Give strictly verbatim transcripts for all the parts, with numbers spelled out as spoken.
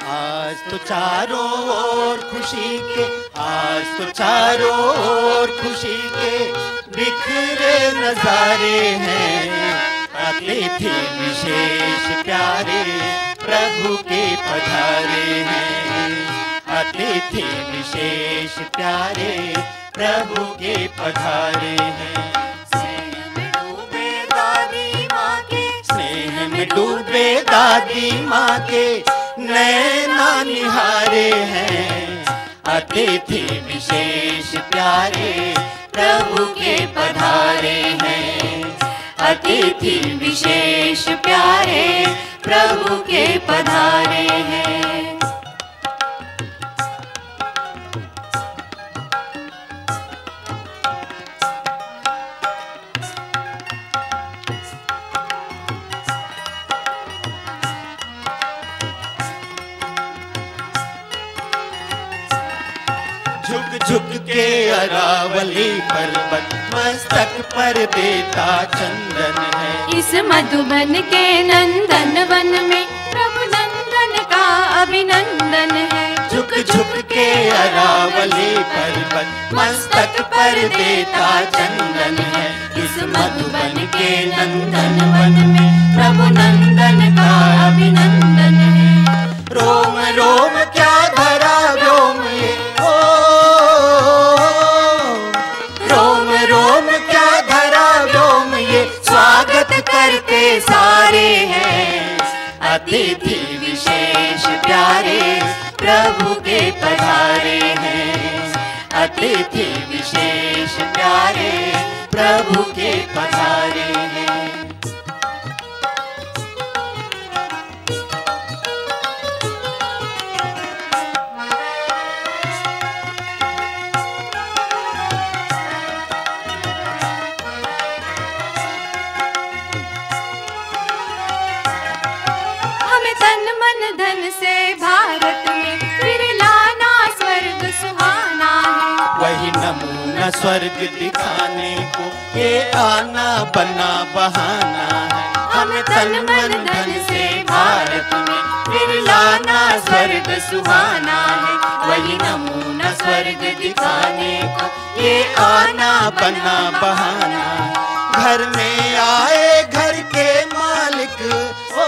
आज तो चारों ओर खुशी के, आज तो चारों ओर खुशी के बिखरे नजारे हैं। अतिथि विशेष प्यारे प्रभु के पधारे हैं। अतिथि विशेष प्यारे प्रभु के पधारे हैं। स्नेह में डूबे दादी माँ के, स्नेह में डूबे दादी माँ के नैना निहारे हैं। अतिथि विशेष प्यारे प्रभु के पधारे हैं। अतिथि विशेष प्यारे प्रभु के पधारे हैं। झुक झुक के अरावली पर्वत मस्तक पर देता चंदन है। इस मधुबन के नंदन वन में प्रभु नंदन का अभिनंदन है। झुक झुक के अरावली पर्वत मस्तक पर देता चंदन है। इस मधुबन के नंदन वन में प्रभु नंदन का अभिनंदन है। रोम रोम क्या धरा व्योम ये, ओ रोम रोम क्या धरा व्योम ये, स्वागत करते सारे हैं। अतिथि विशेष प्यारे प्रभु के पधारे हैं। अतिथि विशेष प्यारे प्रभु के पधारे हैं। तन मन धन से भारत में फिर लाना स्वर्ग सुहाना है। वही नमूना स्वर्ग दिखाने को ये आना बना बहाना है। हमें तन मन धन से भारत में फिर लाना स्वर्ग सुहाना है। वही नमूना स्वर्ग दिखाने को ये आना बना बहाना। घर में आए घर के मालिक, ओ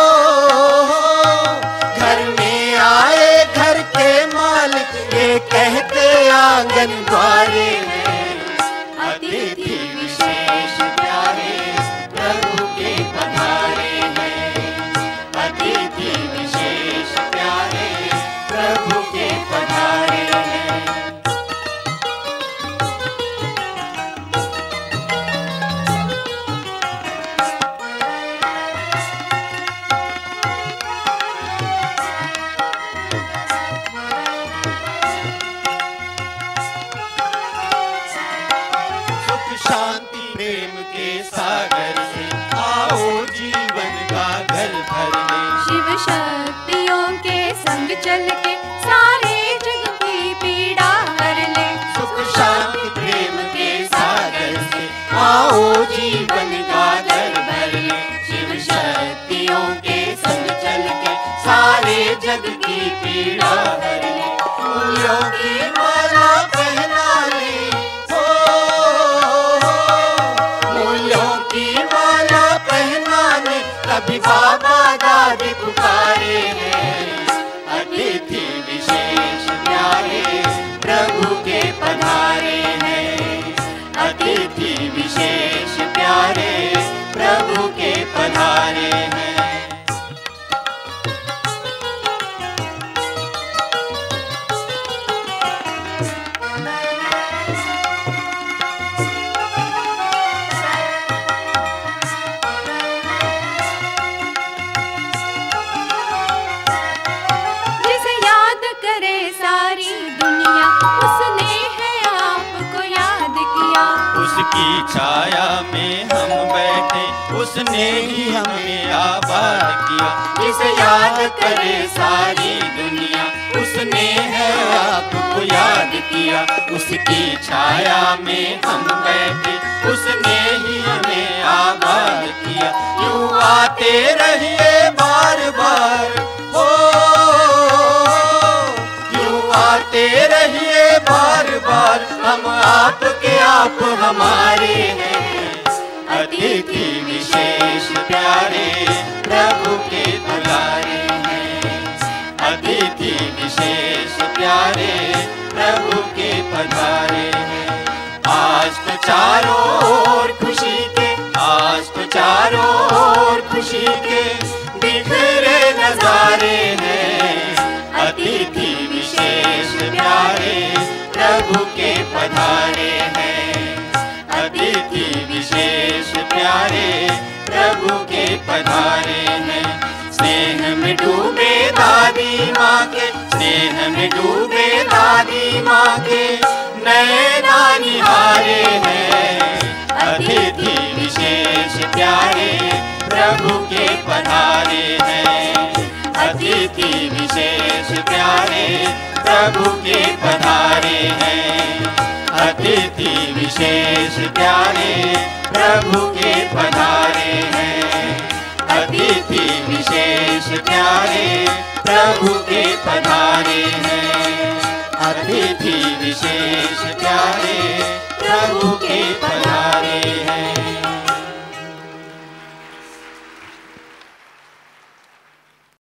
घर में आए घर के मालिक, ये कहते आंगन द्वारे हैं। अतिथि विशेष प्यारे प्रभु के पधारे हैं। अतिथि विशेष प्यारे प्रभु के पधारे हैं। शांति प्रेम के सागर से आओ जीवन का घर भरने। शिव शक्तियों के संग चल के सारे जग की पीड़ा हर ले। सुख शांति प्रेम के सागर से आओ जीवन का घर भरने। शिव शक्तियों के संग चल के सारे जग की पीड़ा हर ले। फूलों की माला पहना ले, कभी बाबा दादी पुकारे हैं। अतिथि विशेष प्यारे प्रभु के पधारे हैं। अतिथि विशेष प्यारे प्रभु के पधारे हैं। उसकी छाया में हम बैठे, उसने ही हमें आबाद किया। जिसे याद करे सारी दुनिया, उसने है आपको याद किया। उसकी छाया में हम बैठे, उसने ही हमें आबाद किया। यूं आते रहिए बार बार, ओ आपके आप हमारे हैं। अतिथि विशेष प्यारे प्रभु के दुलारे हैं। अतिथि विशेष प्यारे प्रभु के पधारे हैं। आज तो चारों ओर खुशी के, आज तो चारों ओर खुशी के बिखरे नजारे हैं। अतिथि विशेष प्यारे प्रभु के पधारे हैं। अतिथि विशेष प्यारे प्रभु के पधारे हैं। स्नेह में डूबे दादी माँ के, स्नेह में डूबे दादी माँ के नैना निहारे हैं। अतिथि विशेष प्यारे प्रभु के पधारे हैं। अतिथि विशेष प्यारे प्रभु के पधारे हैं। अतिथि विशेष प्यारे प्रभु के पधारे हैं। अतिथि विशेष प्यारे प्रभु के पधारे हैं। अतिथि विशेष प्यारे प्रभु के पधारे